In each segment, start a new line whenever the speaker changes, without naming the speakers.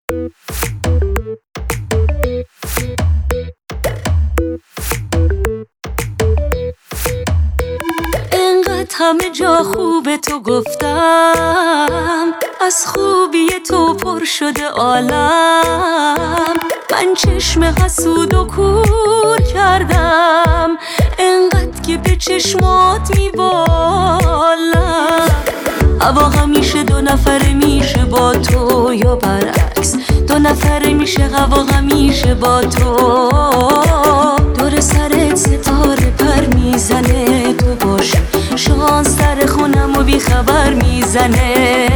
همه جا خوب تو گفتم، از خوبی تو پر شده عالم. من چشم حسود و کور کردم، انقدر که به چشمات میبالم. هوا همیشه دو نفره میشه با تو یا برعکس، دو نفره میشه هوا همیشه با تو. دور سرت ستاره پر میزنه، تو باشی شانس در خونم و بی خبر میزنه.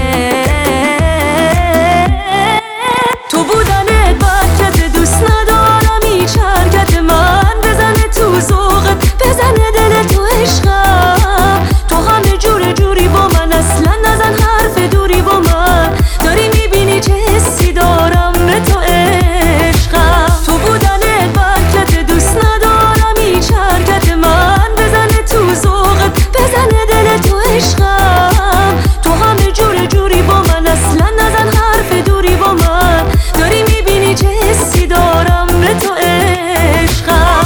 تو بودنت برکت، دوست ندارم هیچ حرکت من بزنه تو ذوقت، بزنه دل تو عشقم. تو همه جور جوری با من، اصلا نزن حرف دوری با من. داری میبینی چه حسی دارم به تو عشقم. تو بودنت برکت، دوست ندارم هیچ حرکت من بزنه تو ذوقت، بزنه دل تو عشقم. تو همه جور جوری با من، اصلا نزن حرف دوری با من. داری میبینی چه حسی دارم به تو عشقم.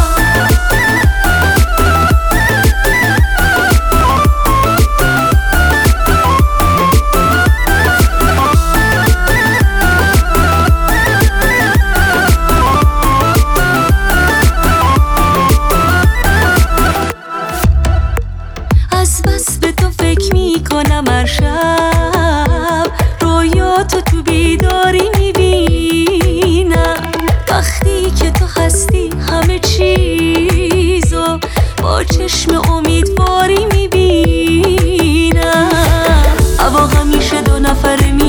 از بس به تو فکر میکنم هر شب، رویاتو تو بیداری میبینم. وقتی که تو هستی همه چیزو با چشم امیدواری میبینم. هوا همیشه دو نفره